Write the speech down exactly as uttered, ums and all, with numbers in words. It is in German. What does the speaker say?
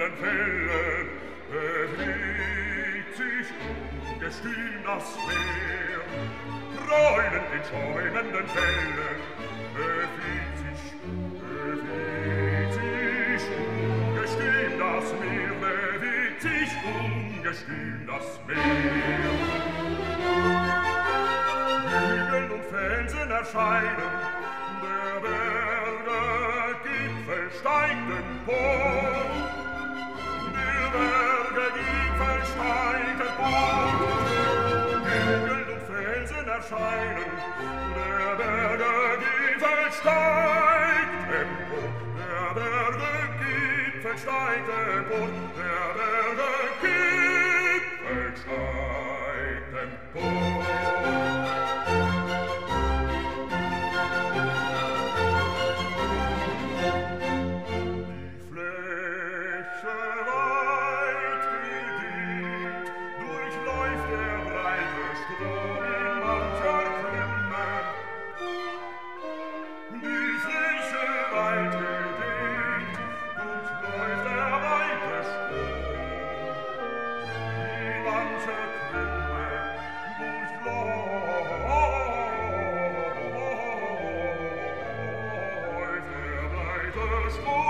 schäumenden Wellen bewegt sich ungestüm das Meer. Rollend in schäumenden Wellen bewegt sich, bewegt sich ungestüm das Meer, bewegt sich ungestüm das Meer. Hügel und Felsen erscheinen, der Berge Gipfel steigt empor. Der Berge Gipfel steigt empor. Hügel und Felsen erscheinen, der Berge Gipfel steigt empor. Der Berge Gipfel steigt empor. Der Berge Gipfel steigt empor. Strom